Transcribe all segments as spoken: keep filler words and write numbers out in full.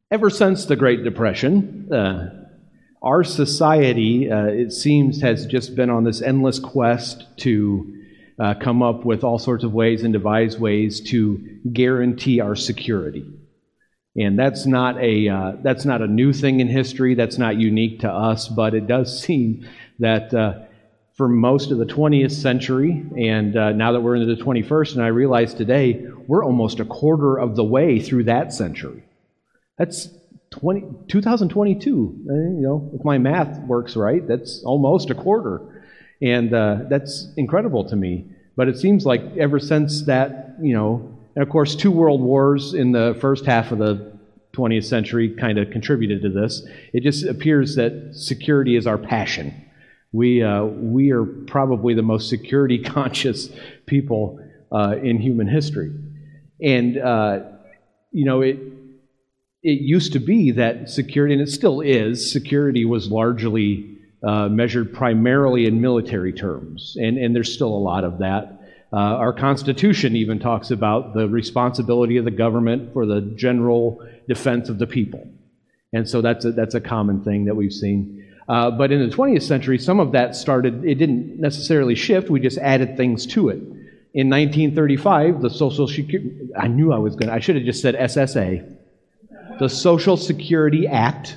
Ever since the Great Depression, uh, our society, uh, it seems, has just been on this endless quest to uh, come up with all sorts of ways and devise ways to guarantee our security. And that's not a uh, that's not a new thing in history. That's not unique to us, but it does seem that uh, for most of the twentieth century, and uh, now that we're into the twenty-first, and I realize today we're almost a quarter of the way through that century. That's twenty, twenty twenty-two. Uh, you know, if my math works right, that's almost a quarter, and uh, that's incredible to me. But it seems like ever since that, you know. And of course, two world wars in the first half of the twentieth century kind of contributed to this. It just appears that security is our passion. We uh, we are probably the most security conscious people uh, in human history. And, uh, you know, it, it used to be that security, and it still is, security was largely uh, measured primarily in military terms. And, and there's still a lot of that. Uh, our Constitution even talks about the responsibility of the government for the general defense of the people. And so that's a, that's a common thing that we've seen. Uh, but in the twentieth century, some of that started, it didn't necessarily shift, we just added things to it. In nineteen thirty-five, the Social Security, I knew I was going to, I should have just said S S A. The Social Security Act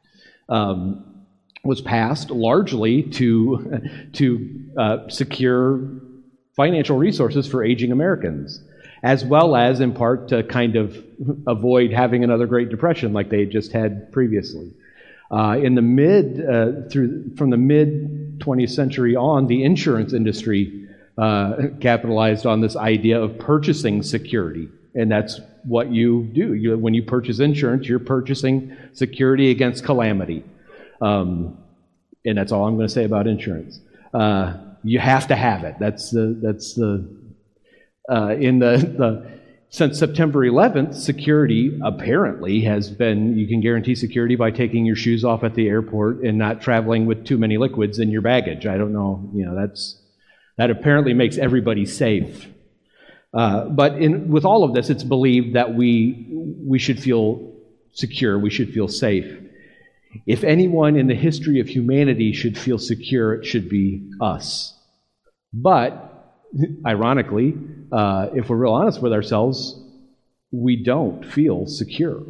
um, was passed largely to, to uh, secure financial resources for aging Americans, as well as, in part, to kind of avoid having another Great Depression like they just had previously. Uh, in the mid, uh, through from the mid twentieth century on, the insurance industry uh, capitalized on this idea of purchasing security, and that's what you do. You, when you purchase insurance, you're purchasing security against calamity, um, and that's all I'm going to say about insurance. Uh, You have to have it. That's the that's the uh, in the the since September eleventh, security apparently has been. You can guarantee security by taking your shoes off at the airport and not traveling with too many liquids in your baggage. I don't know. You know that's that apparently makes everybody safe. Uh, but in with all of this, it's believed that we we should feel secure. We should feel safe. If anyone in the history of humanity should feel secure, it should be us. But, ironically, uh, if we're real honest with ourselves, we don't feel secure.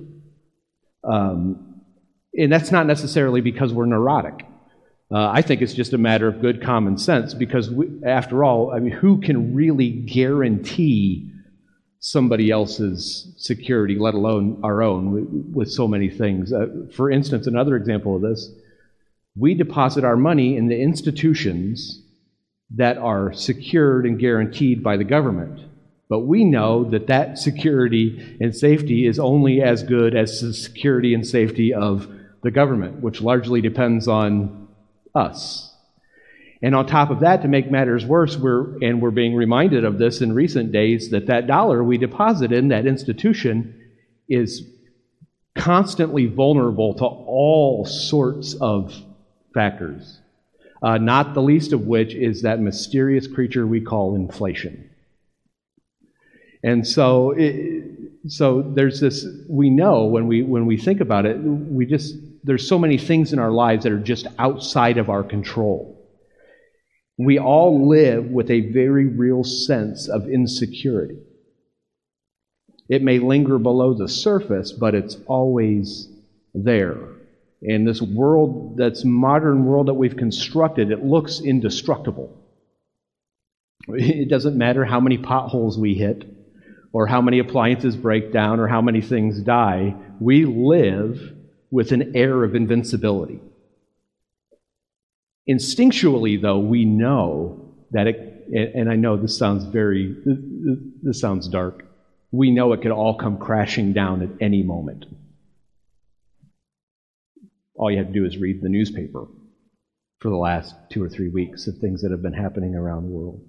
Um, and that's not necessarily because we're neurotic. Uh, I think it's just a matter of good common sense, because we, after all, I mean, who can really guarantee somebody else's security, let alone our own, with, with so many things? Uh, for instance, another example of this, we deposit our money in the institutions that are secured and guaranteed by the government. But we know that that security and safety is only as good as the security and safety of the government, which largely depends on us. And on top of that, to make matters worse, we're and we're being reminded of this in recent days, that that dollar we deposit in that institution is constantly vulnerable to all sorts of factors, uh, not the least of which is that mysterious creature we call inflation. And so, it, so there's this. We know when we when we think about it, we just there's so many things in our lives that are just outside of our control. We all live with a very real sense of insecurity. It may linger below the surface, but it's always there. And this world, that's modern world that we've constructed, it looks indestructible. It doesn't matter how many potholes we hit, or how many appliances break down, or how many things die. We live with an air of invincibility. Instinctually, though, we know that it, and I know this sounds very, this sounds dark, we know it could all come crashing down at any moment. All you have to do is read the newspaper for the last two or three weeks of things that have been happening around the world.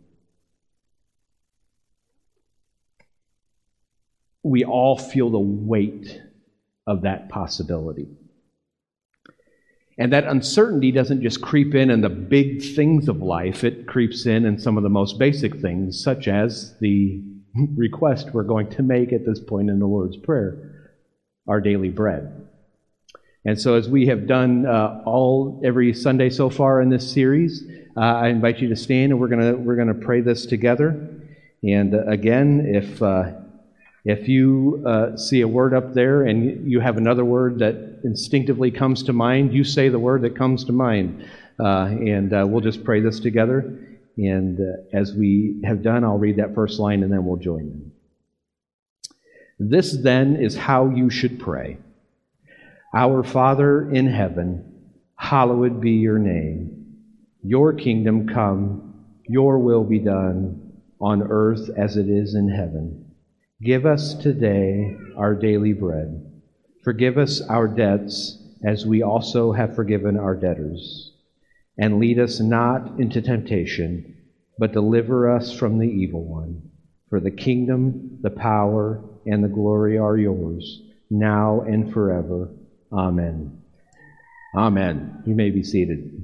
We all feel the weight of that possibility. And that uncertainty doesn't just creep in in the big things of life, it creeps in in some of the most basic things, such as the request we're going to make at this point in the Lord's Prayer. our daily bread. And so as we have done uh, all every Sunday so far in this series, uh, I invite you to stand, and we're gonna we're gonna pray this together. And uh, again, if uh, if you uh, see a word up there and you have another word that instinctively comes to mind, you say the word that comes to mind, uh, and uh, we'll just pray this together. And uh, as we have done, I'll read that first line, and then we'll join in. This then is how you should pray. Our Father in heaven, hallowed be your name. Your kingdom come, your will be done, on earth as it is in heaven. Give us today our daily bread. Forgive us our debts as we also have forgiven our debtors. And lead us not into temptation, but deliver us from the evil one. For the kingdom, the power, and the glory are yours, now and forever. Amen. Amen. You may be seated.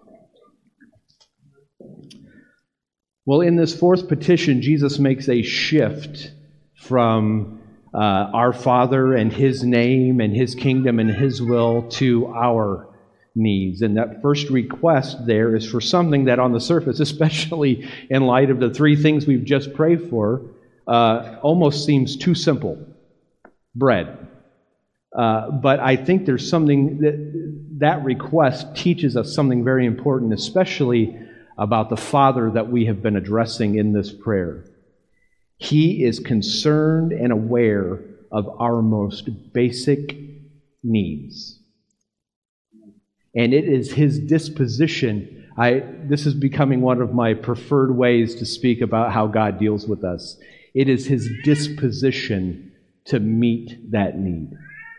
Well, in this fourth petition, Jesus makes a shift from uh, our Father and His name and His kingdom and His will to our needs. And that first request there is for something that on the surface, especially in light of the three things we've just prayed for, uh, almost seems too simple. Bread. Uh, but I think there's something that that request teaches us something very important, especially about the Father that we have been addressing in this prayer. He is concerned and aware of our most basic needs. And it is His disposition. I, this is becoming one of my preferred ways to speak about how God deals with us. It is His disposition to meet that need.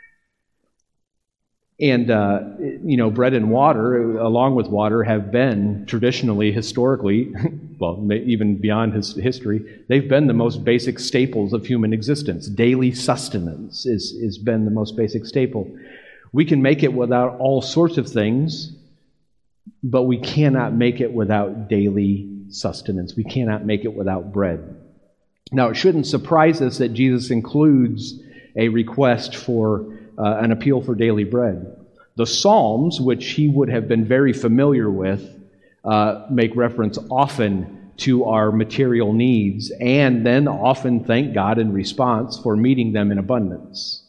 And, uh, you know, bread and water, along with water, have been traditionally, historically, well, even beyond his history, they've been the most basic staples of human existence. Daily sustenance is has been the most basic staple. We can make it without all sorts of things, but we cannot make it without daily sustenance. We cannot make it without bread. Now, it shouldn't surprise us that Jesus includes a request for Uh, an appeal for daily bread. The Psalms, which he would have been very familiar with, uh, make reference often to our material needs and then often thank God in response for meeting them in abundance.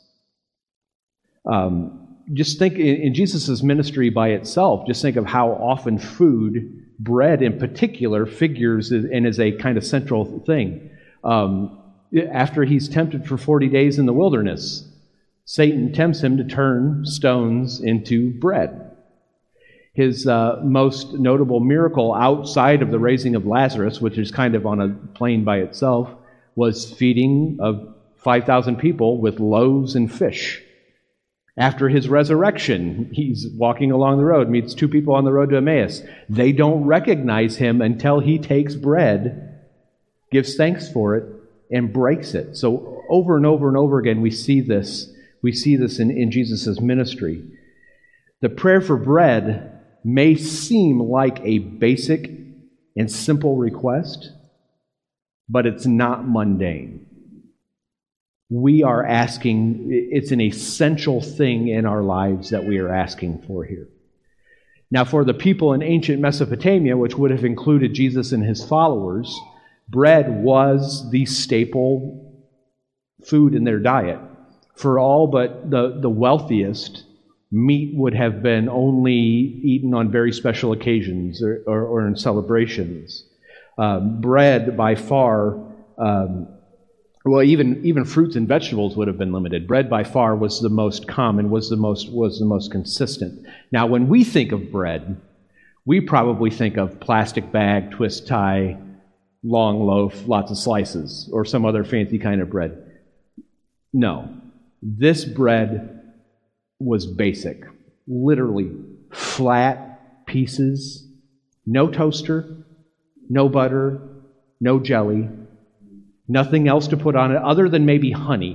Um, just think in, in Jesus' ministry by itself, just think of how often food, bread in particular, figures and is a kind of central thing. Um, after he's tempted for forty days in the wilderness, Satan tempts him to turn stones into bread. His uh, most notable miracle outside of the raising of Lazarus, which is kind of on a plane by itself, was feeding of five thousand people with loaves and fish. After his resurrection, he's walking along the road, meets two people on the road to Emmaus. They don't recognize him until he takes bread, gives thanks for it, and breaks it. So over and over and over again, we see this. We see this in, in Jesus' ministry. The prayer for bread may seem like a basic and simple request, but it's not mundane. We are asking, it's an essential thing in our lives that we are asking for here. Now, for the people in ancient Mesopotamia, which would have included Jesus and his followers, bread was the staple food in their diet. For all but the, the wealthiest, meat would have been only eaten on very special occasions or, or, or in celebrations. Um, bread, by far, um, well, even even fruits and vegetables would have been limited. Bread, by far, was the most common, was the most was the most consistent. Now, when we think of bread, we probably think of plastic bag, twist tie, long loaf, lots of slices, or some other fancy kind of bread. No. This bread was basic, literally flat pieces, no toaster, no butter, no jelly, nothing else to put on it other than maybe honey.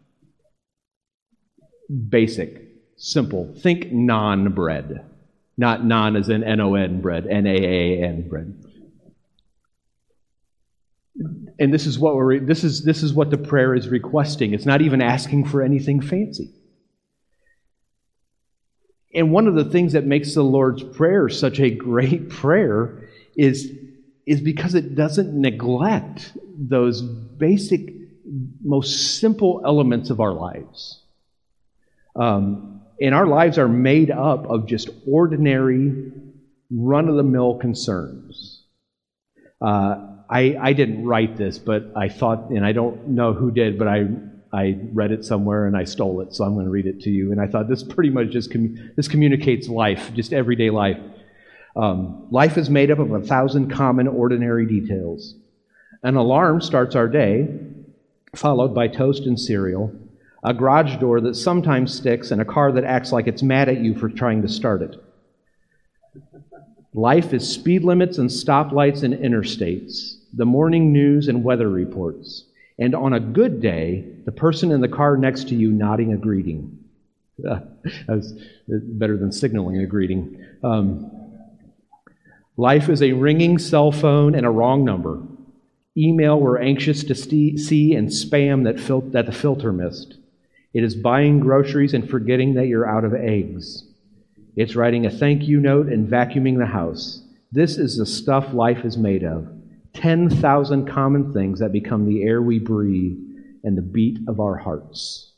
Basic, simple. Think naan bread. Not naan as in N O N bread, N A A N bread. And this is what we're this is this is what the prayer is requesting. It's not even asking for anything fancy. And one of the things that makes the Lord's Prayer such a great prayer is, is because it doesn't neglect those basic, most simple elements of our lives. Um, and our lives are made up of just ordinary, run-of-the-mill concerns. Uh, I, I didn't write this, but I thought, and I don't know who did, but I I read it somewhere and I stole it, so I'm going to read it to you. And I thought this pretty much just commu- this communicates life, just everyday life. Um, life is made up of a thousand common, ordinary details. An alarm starts our day, followed by toast and cereal, a garage door that sometimes sticks, and a car that acts like it's mad at you for trying to start it. Life is speed limits and stoplights and interstates, the morning news and weather reports, and on a good day, the person in the car next to you nodding a greeting. Uh, that's better than signaling a greeting. Um, life is a ringing cell phone and a wrong number, email we're anxious to see, and spam that, fil- that the filter missed. It is buying groceries and forgetting that you're out of eggs. It's writing a thank you note and vacuuming the house. This is the stuff life is made of. ten thousand common things that become the air we breathe and the beat of our hearts.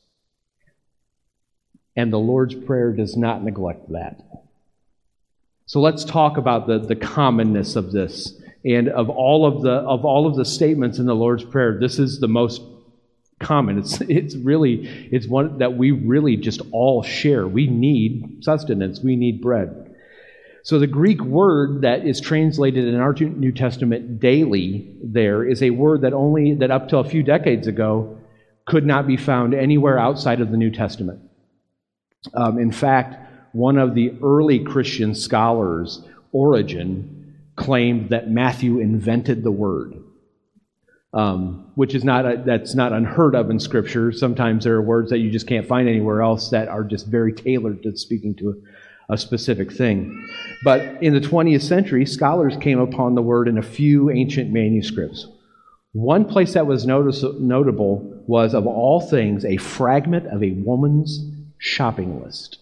And the Lord's Prayer does not neglect that. So let's talk about the, the commonness of this. And of all of the of all of the statements in the Lord's Prayer, this is the most common. It's it's really it's one that we really just all share. We need sustenance. We need bread. So the Greek word that is translated in our New Testament daily there is a word that only that up till a few decades ago could not be found anywhere outside of the New Testament. Um, in fact, one of the early Christian scholars, Origen, claimed that Matthew invented the word, um, which is not a, that's not unheard of in Scripture. Sometimes there are words that you just can't find anywhere else that are just very tailored to speaking to a, a specific thing. But in the twentieth century, scholars came upon the word in a few ancient manuscripts. One place that was notice, notable was, of all things, a fragment of a woman's shopping list.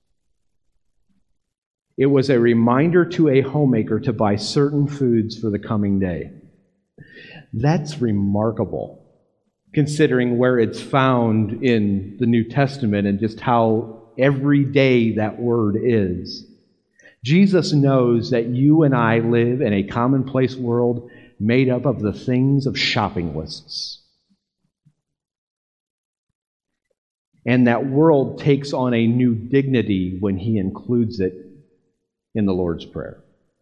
It was a reminder to a homemaker to buy certain foods for the coming day. That's remarkable, considering where it's found in the New Testament and just how everyday that word is. Jesus knows that you and I live in a commonplace world made up of the things of shopping lists. And that world takes on a new dignity when he includes it in the Lord's Prayer.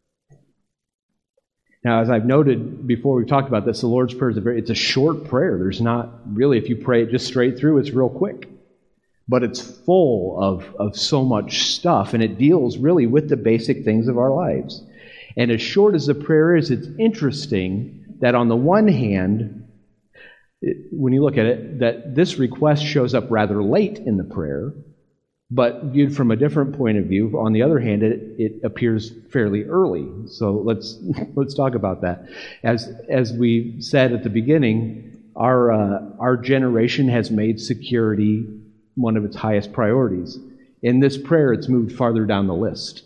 Now, as I've noted before, we've talked about this, the Lord's Prayer is a very, it's a short prayer. There's not really, if you pray it just straight through, it's real quick. But it's full of, of so much stuff, and it deals really with the basic things of our lives. And as short as the prayer is, it's interesting that on the one hand, it, when you look at it, that this request shows up rather late in the prayer, but viewed from a different point of view, on the other hand, it, it appears fairly early. So let's let's talk about that. As as we said at the beginning, our uh, our generation has made security one of its highest priorities. In this prayer, it's moved farther down the list.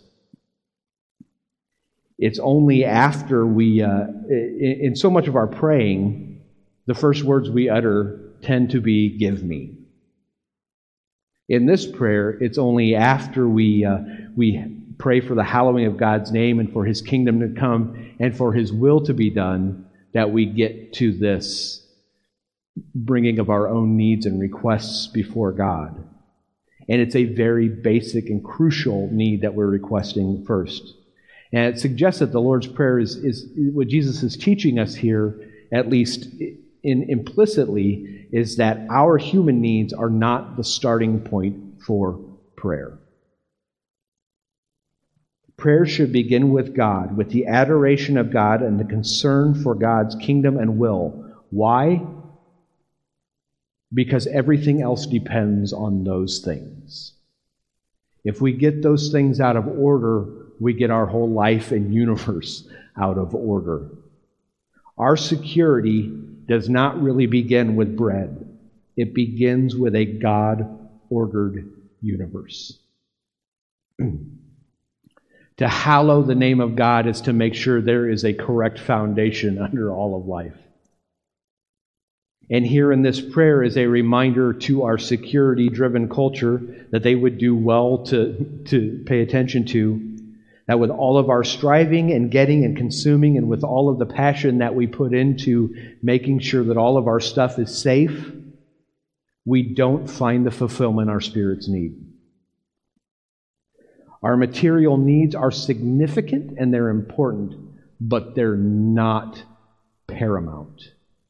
It's only after we, uh, in, in so much of our praying, the first words we utter tend to be, "Give me." In this prayer, it's only after we uh, we pray for the hallowing of God's name and for His kingdom to come and for His will to be done that we get to this bringing of our own needs and requests before God. And it's a very basic and crucial need that we're requesting first. And it suggests that the Lord's Prayer is, is what Jesus is teaching us here, at least in, implicitly, is that our human needs are not the starting point for prayer. Prayer should begin with God, with the adoration of God and the concern for God's kingdom and will. Why? Because everything else depends on those things. If we get those things out of order, we get our whole life and universe out of order. Our security does not really begin with bread. It begins with a God-ordered universe. To hallow the name of God is to make sure there is a correct foundation under all of life. And here in this prayer is a reminder to our security-driven culture that they would do well to, to pay attention to, that with all of our striving and getting and consuming and with all of the passion that we put into making sure that all of our stuff is safe, we don't find the fulfillment our spirits need. Our material needs are significant and they're important, but they're not paramount.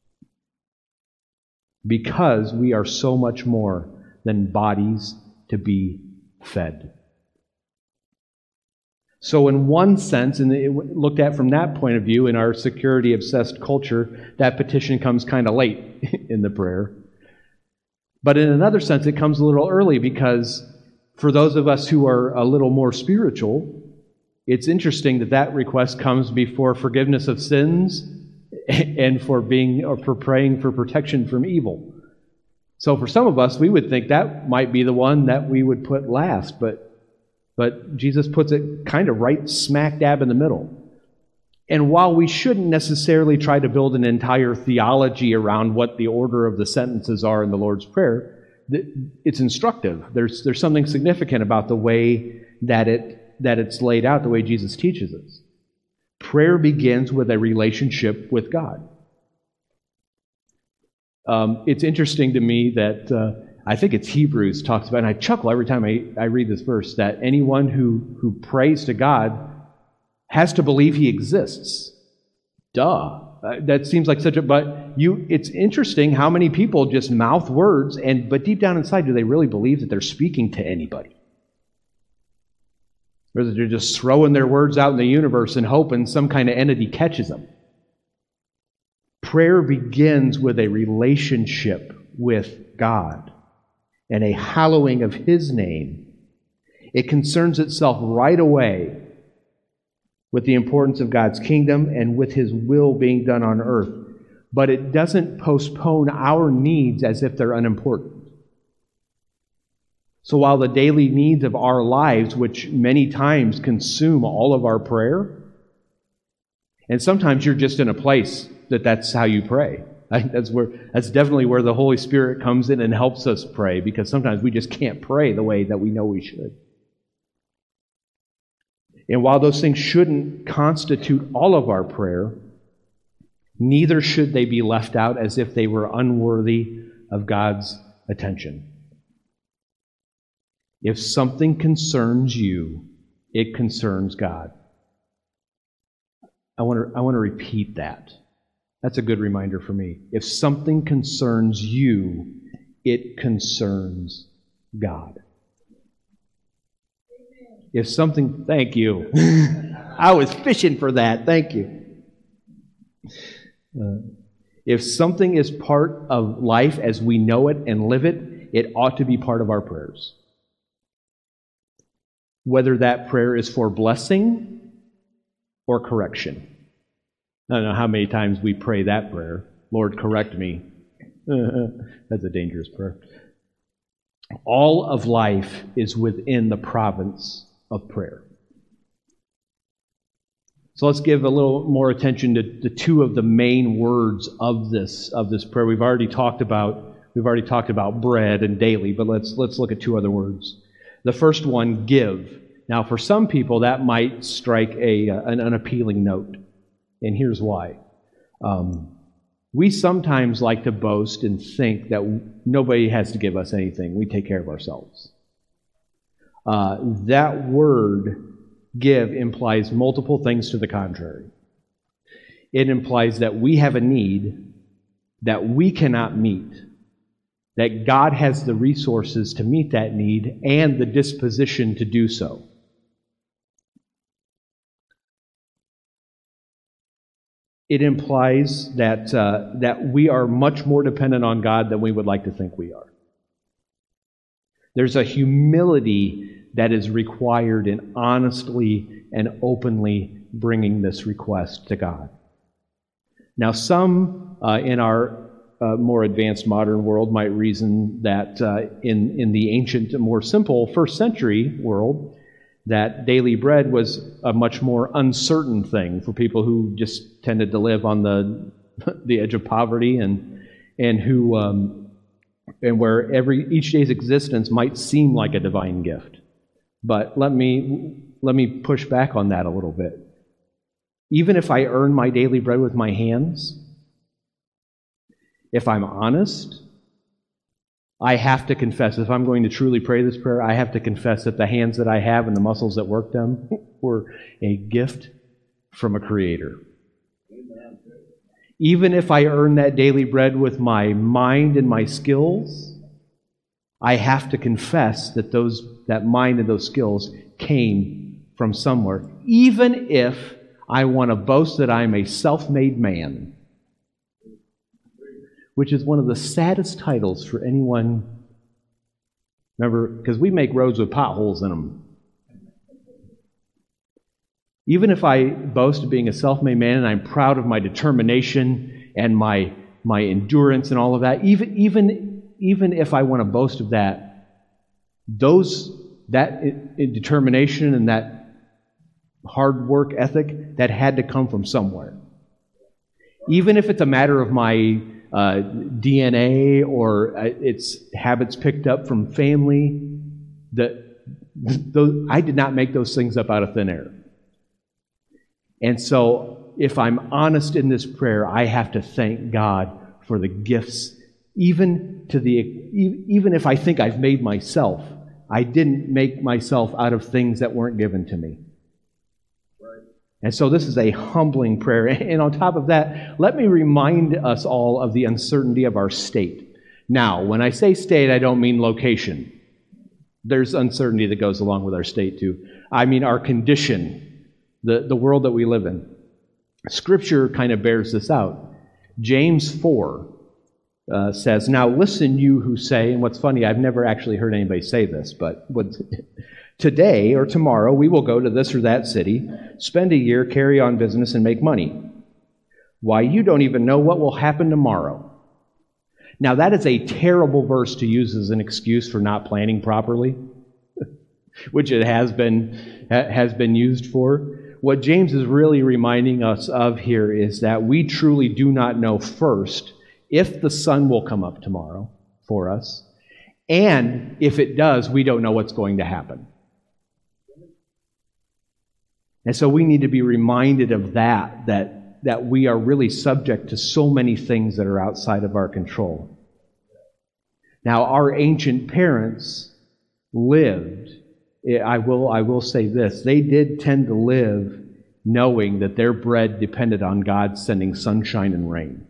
Because we are so much more than bodies to be fed. So in one sense, and it looked at from that point of view, in our security-obsessed culture, that petition comes kind of late in the prayer. But in another sense, it comes a little early because for those of us who are a little more spiritual, it's interesting that that request comes before forgiveness of sins and for being or for praying for protection from evil. So for some of us, we would think that might be the one that we would put last, but But Jesus puts it kind of right smack dab in the middle. And while we shouldn't necessarily try to build an entire theology around what the order of the sentences are in the Lord's Prayer, it's instructive. There's there's something significant about the way that it that it's laid out, the way Jesus teaches us. Prayer begins with a relationship with God. Um, it's interesting to me that uh, I think it's Hebrews talks about, and I chuckle every time I, I read this verse, that anyone who, who prays to God has to believe He exists. Duh. Uh, that seems like such a, but you, it's interesting how many people just mouth words, and but deep down inside, do they really believe that they're speaking to anybody? Or that they're just throwing their words out in the universe and hoping some kind of entity catches them? Prayer begins with a relationship with God and a hallowing of His name. It concerns itself right away with the importance of God's kingdom and with His will being done on earth. But it doesn't postpone our needs as if they're unimportant. So while the daily needs of our lives, which many times consume all of our prayer, and sometimes you're just in a place that that's how you pray. That's where that's definitely where the Holy Spirit comes in and helps us pray, because sometimes we just can't pray the way that we know we should. And while those things shouldn't constitute all of our prayer, neither should they be left out as if they were unworthy of God's attention. If something concerns you, it concerns God. I want to I want to repeat that. That's a good reminder for me. If something concerns you, it concerns God. If something, thank you. I was fishing for that. Thank you. Uh, if something is part of life as we know it and live it, it ought to be part of our prayers. Whether that prayer is for blessing or correction. I don't know how many times we pray that prayer. Lord, correct me. That's a dangerous prayer. All of life is within the province of prayer. So let's give a little more attention to the two of the main words of this of this prayer. We've already talked about we've already talked about bread and daily, but let's let's look at two other words. The first one, give. Now, for some people, that might strike a an unappealing note, and here's why. Um, we sometimes like to boast and think that nobody has to give us anything. We take care of ourselves. Uh, that word, give, implies multiple things to the contrary. It implies that we have a need that we cannot meet, that God has the resources to meet that need and the disposition to do so. It implies that uh, that we are much more dependent on God than we would like to think we are. There's a humility that is required in honestly and openly bringing this request to God. Now, some uh, in our uh, more advanced modern world might reason that uh, in, in the ancient, more simple first century world, that daily bread was a much more uncertain thing for people who just tended to live on the the edge of poverty and and who um, and where every each day's existence might seem like a divine gift. But let me let me push back on that a little bit. Even if I earn my daily bread with my hands, if I'm honest, I have to confess, if I'm going to truly pray this prayer, I have to confess that the hands that I have and the muscles that work them were a gift from a Creator. Amen. Even if I earn that daily bread with my mind and my skills, I have to confess that those that mind and those skills came from somewhere. Even if I want to boast that I'm a self-made man, which is one of the saddest titles for anyone. Remember, because we make roads with potholes in them. Even if I boast of being a self-made man and I'm proud of my determination and my my endurance and all of that, even even even if I want to boast of that, those that determination and that hard work ethic, that had to come from somewhere. Even if it's a matter of my uh, D N A or uh, it's habits picked up from family, that those, I did not make those things up out of thin air. And so if I'm honest in this prayer, I have to thank God for the gifts, even to the even if I think I've made myself, I didn't make myself out of things that weren't given to me. And so this is a humbling prayer. And on top of that, let me remind us all of the uncertainty of our state. Now, when I say state, I don't mean location. There's uncertainty that goes along with our state too. I mean our condition, the, the world that we live in. Scripture kind of bears this out. James four uh, says, "Now listen, you who say," and what's funny, I've never actually heard anybody say this, but what... "Today or tomorrow we will go to this or that city, spend a year, carry on business, and make money. Why, you don't even know what will happen tomorrow." Now that is a terrible verse to use as an excuse for not planning properly, which it has been has been used for. What James is really reminding us of here is that we truly do not know first if the sun will come up tomorrow for us, and if it does, we don't know what's going to happen. And so we need to be reminded of that, that, that we are really subject to so many things that are outside of our control. Now, our ancient parents lived, I will, I will say this, they did tend to live knowing that their bread depended on God sending sunshine and rain.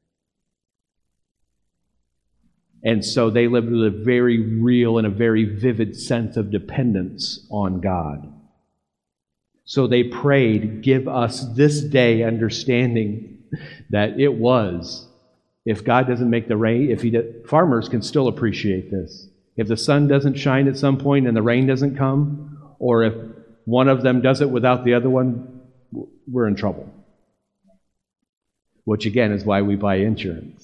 And so they lived with a very real and a very vivid sense of dependence on God. So they prayed, "Give us this day understanding that it was. If God doesn't make the rain, if he does, farmers can still appreciate this. If the sun doesn't shine at some point and the rain doesn't come, or if one of them does it without the other one, we're in trouble." Which again is why we buy insurance.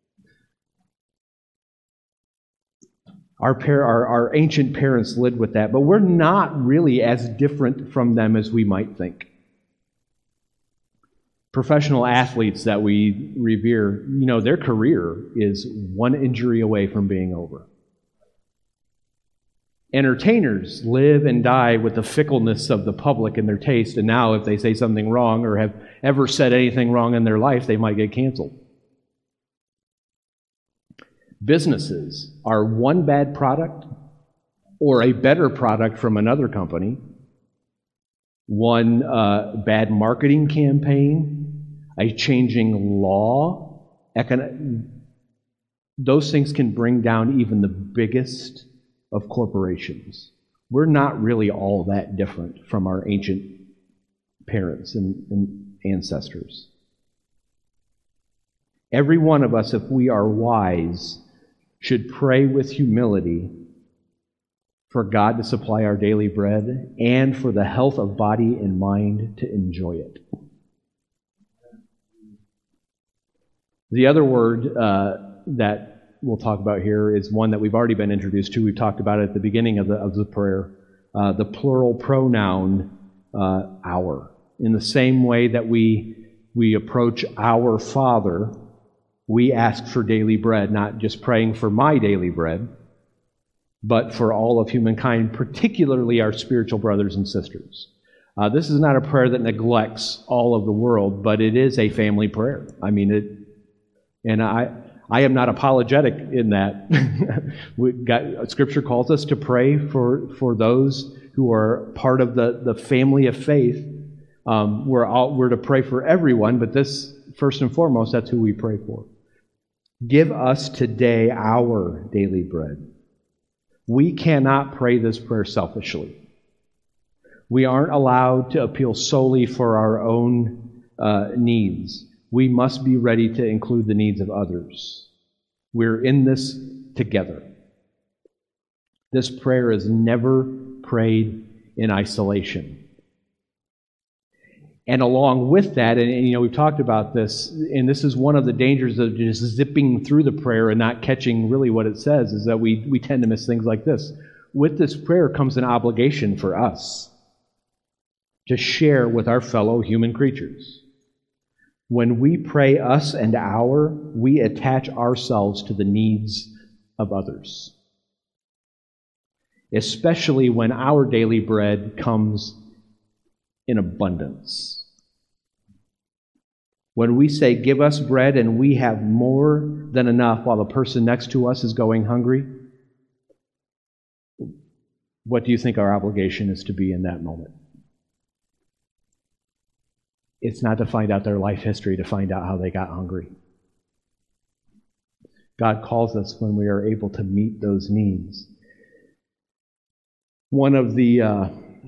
Our, par- our, our ancient parents lived with that, but we're not really as different from them as we might think. Professional athletes that we revere, you know, their career is one injury away from being over. Entertainers live and die with the fickleness of the public and their taste, and now if they say something wrong or have ever said anything wrong in their life, they might get canceled. Businesses are one bad product or a better product from another company, one uh, bad marketing campaign, a changing law. Econ- those things can bring down even the biggest of corporations. We're not really all that different from our ancient parents and, and ancestors. Every one of us, if we are wise, should pray with humility for God to supply our daily bread and for the health of body and mind to enjoy it. The other word uh, that we'll talk about here is one that we've already been introduced to. We've talked about it at the beginning of the, of the prayer. uh, the plural pronoun uh, our. In the same way that we, we approach our Father, we ask for daily bread, not just praying for my daily bread, but for all of humankind, particularly our spiritual brothers and sisters. Uh, this is not a prayer that neglects all of the world, but it is a family prayer. I mean, it, and I, I am not apologetic in that. we got, Scripture calls us to pray for, for those who are part of the, the family of faith. Um, we're all, we're to pray for everyone, but this, first and foremost, that's who we pray for. Give us today our daily bread. We cannot pray this prayer selfishly. We aren't allowed to appeal solely for our own uh, needs. We must be ready to include the needs of others. We're in this together. This prayer is never prayed in isolation. And along with that, and, and you know, we've talked about this, and this is one of the dangers of just zipping through the prayer and not catching really what it says, is that we, we tend to miss things like this. With this prayer comes an obligation for us to share with our fellow human creatures. When we pray us and our, we attach ourselves to the needs of others. Especially when our daily bread comes in abundance. When we say, give us bread, and we have more than enough while the person next to us is going hungry, what do you think our obligation is to be in that moment? It's not to find out their life history, to find out how they got hungry. God calls us when we are able to meet those needs. One of the uh,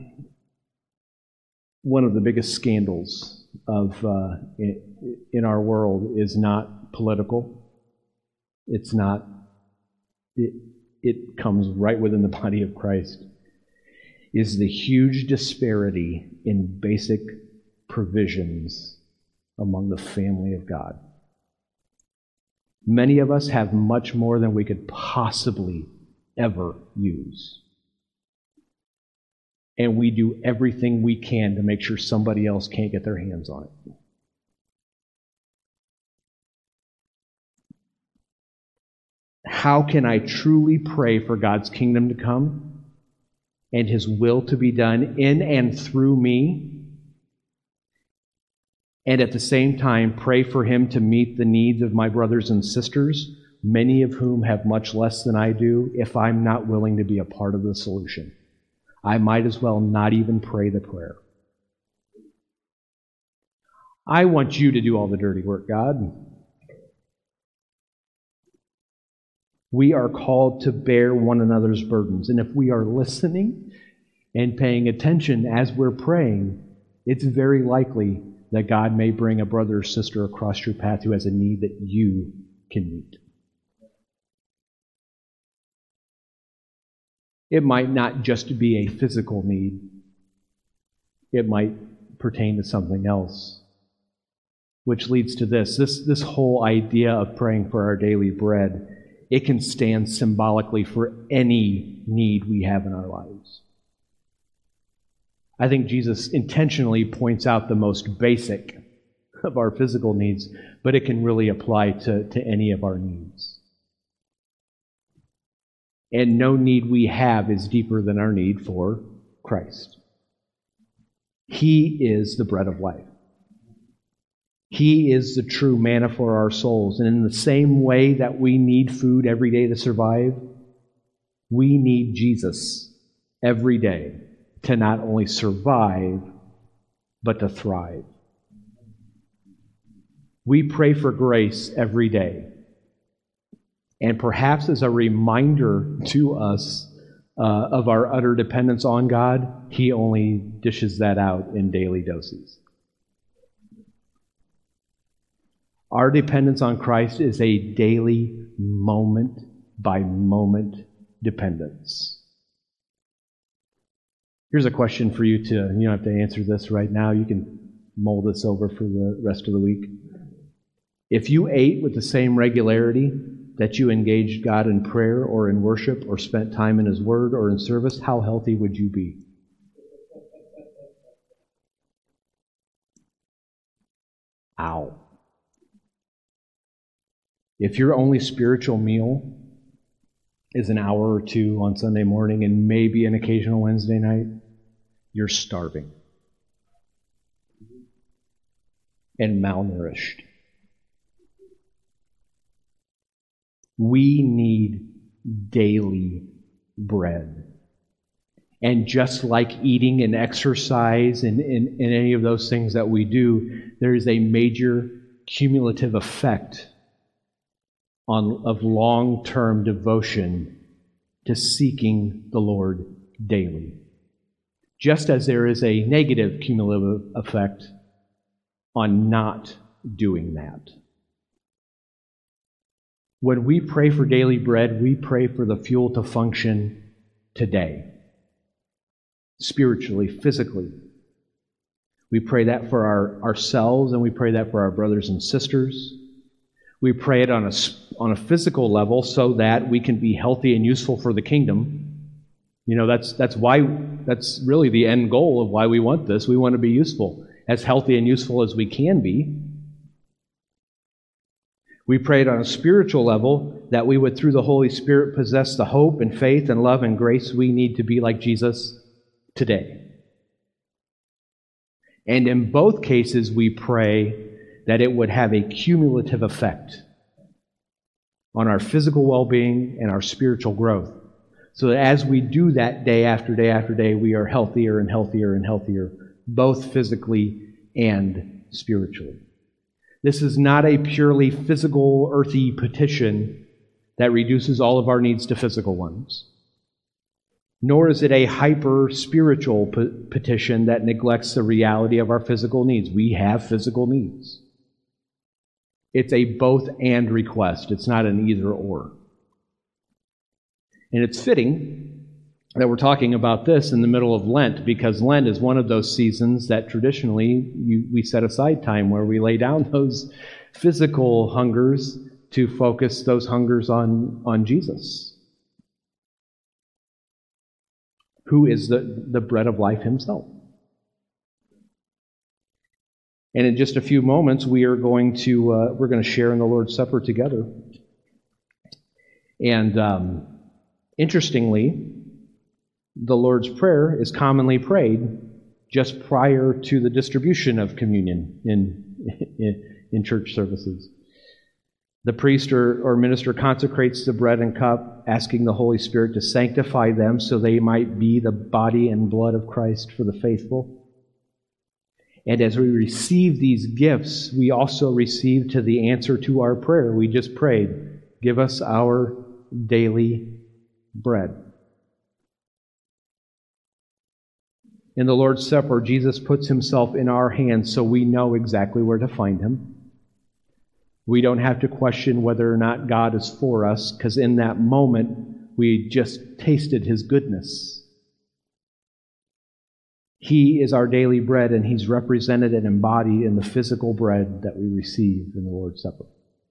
one of the biggest scandals of uh, in, in our world is not political. It's not. It, it comes right within the body of Christ. Is the huge disparity in basic provisions among the family of God. Many of us have much more than we could possibly ever use. And we do everything we can to make sure somebody else can't get their hands on it. How can I truly pray for God's kingdom to come and His will to be done in and through me, and at the same time pray for Him to meet the needs of my brothers and sisters, many of whom have much less than I do, if I'm not willing to be a part of the solution? I might as well not even pray the prayer. I want you to do all the dirty work, God. We are called to bear one another's burdens. And if we are listening and paying attention as we're praying, it's very likely that God may bring a brother or sister across your path who has a need that you can meet. It might not just be a physical need. It might pertain to something else. Which leads to this. This, this whole idea of praying for our daily bread, it can stand symbolically for any need we have in our lives. I think Jesus intentionally points out the most basic of our physical needs, but it can really apply to, to any of our needs. And no need we have is deeper than our need for Christ. He is the bread of life. He is the true manna for our souls. And in the same way that we need food every day to survive, we need Jesus every day to not only survive, but to thrive. We pray for grace every day. And perhaps as a reminder to us uh, of our utter dependence on God, He only dishes that out in daily doses. Our dependence on Christ is a daily, moment-by-moment dependence. Here's a question for you to, you don't have to answer this right now. You can mull this over for the rest of the week. If you ate with the same regularity that you engaged God in prayer or in worship or spent time in His Word or in service, how healthy would you be? Ow. If your only spiritual meal is an hour or two on Sunday morning and maybe an occasional Wednesday night, you're starving and malnourished. We need daily bread. And just like eating and exercise and, and, and any of those things that we do, there is a major cumulative effect on of long-term devotion to seeking the Lord daily. Just as there is a negative cumulative effect on not doing that. When we pray for daily bread, we pray for the fuel to function today. Spiritually, physically. We pray that for our, ourselves, and we pray that for our brothers and sisters. We pray it on a, on a physical level so that we can be healthy and useful for the kingdom. You know, that's that's why that's really the end goal of why we want this. We want to be useful, as healthy and useful as we can be. We prayed on a spiritual level that we would, through the Holy Spirit, possess the hope and faith and love and grace we need to be like Jesus today. And in both cases, we pray that it would have a cumulative effect on our physical well-being and our spiritual growth. So that as we do that day after day after day, we are healthier and healthier and healthier, both physically and spiritually. This is not a purely physical, earthy petition that reduces all of our needs to physical ones. Nor is it a hyper-spiritual pe- petition that neglects the reality of our physical needs. We have physical needs. It's a both-and request. It's not an either-or. And it's fitting that we're talking about this in the middle of Lent, because Lent is one of those seasons that traditionally you, we set aside time where we lay down those physical hungers to focus those hungers on, on Jesus, who is the, the bread of life Himself. And in just a few moments, we are going to uh, we're going to share in the Lord's Supper together. And um, interestingly, the Lord's Prayer is commonly prayed just prior to the distribution of communion in in, in church services. The priest or, or minister consecrates the bread and cup, asking the Holy Spirit to sanctify them so they might be the body and blood of Christ for the faithful. And as we receive these gifts, we also receive to the answer to our prayer. We just prayed, give us our daily bread. In the Lord's Supper, Jesus puts Himself in our hands so we know exactly where to find Him. We don't have to question whether or not God is for us, because in that moment, we just tasted His goodness. He is our daily bread, and He's represented and embodied in the physical bread that we receive in the Lord's Supper.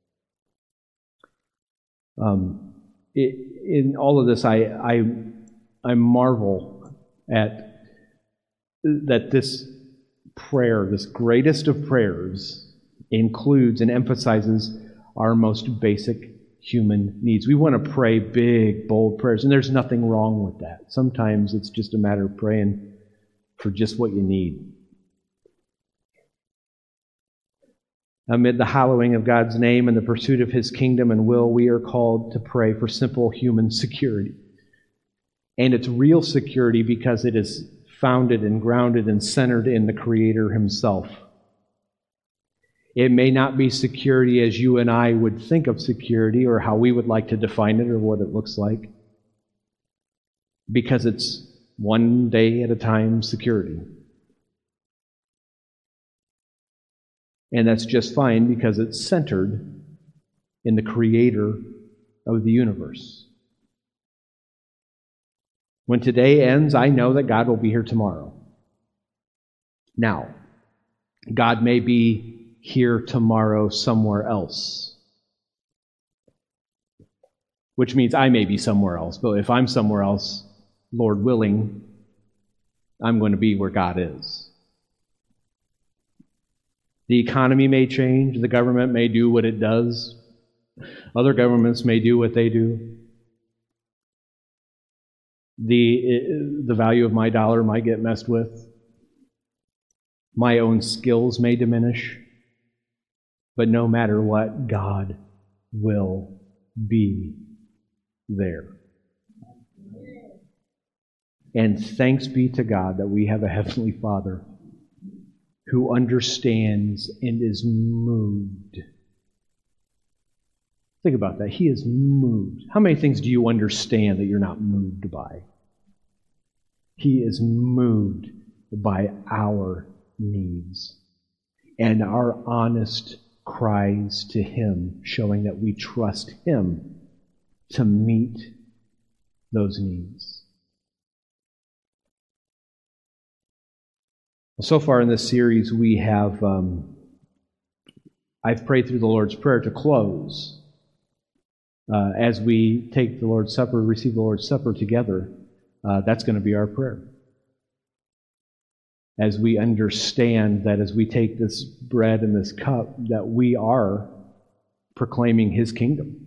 Um, it, in all of this, I, I, I marvel at that this prayer, this greatest of prayers, includes and emphasizes our most basic human needs. We want to pray big, bold prayers, and there's nothing wrong with that. Sometimes it's just a matter of praying for just what you need. Amid the hallowing of God's name and the pursuit of His kingdom and will, we are called to pray for simple human security. And it's real security because it is founded and grounded and centered in the Creator Himself. It may not be security as you and I would think of security or how we would like to define it or what it looks like, because it's one day at a time security. And that's just fine because it's centered in the Creator of the universe. When today ends, I know that God will be here tomorrow. Now, God may be here tomorrow somewhere else. which means I may be somewhere else. But if I'm somewhere else, Lord willing, I'm going to be where God is. The economy may change. The government may do what it does. Other governments may do what they do. The, the value of my dollar might get messed with. My own skills may diminish. But no matter what, God will be there. And thanks be to God that we have a Heavenly Father who understands and is moved. Think about that. He is moved. How many things do you understand that you're not moved by? He is moved by our needs and our honest cries to Him, showing that we trust Him to meet those needs. So far in this series, we have, um, I've prayed through the Lord's Prayer to close. Uh, as we take the Lord's Supper, receive the Lord's Supper together, uh, that's going to be our prayer. As we understand that as we take this bread and this cup, that we are proclaiming His kingdom.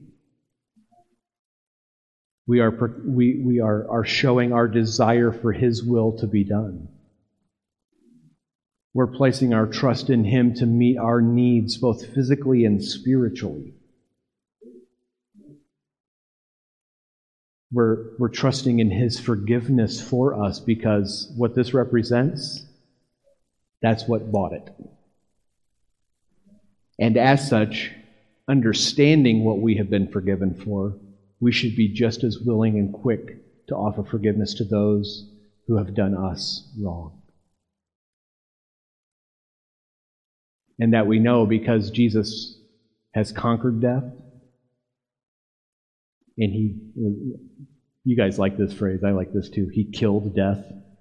We are we we are, are showing our desire for His will to be done. We're placing our trust in Him to meet our needs, both physically and spiritually. We're, we're trusting in His forgiveness for us, because what this represents, that's what bought it. And as such, understanding what we have been forgiven for, we should be just as willing and quick to offer forgiveness to those who have done us wrong. And that we know because Jesus has conquered death, and He, you guys like this phrase, I like this too, He killed death.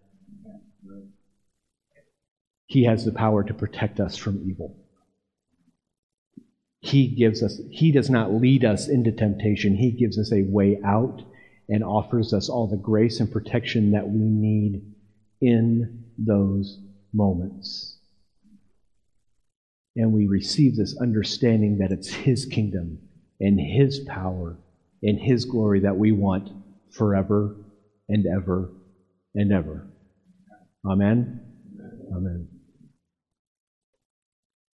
He has the power to protect us from evil. He gives us, He does not lead us into temptation. He gives us a way out and offers us all the grace and protection that we need in those moments. And we receive this understanding that it's His kingdom and His power and His glory that we want forever and ever and ever. Amen? Amen.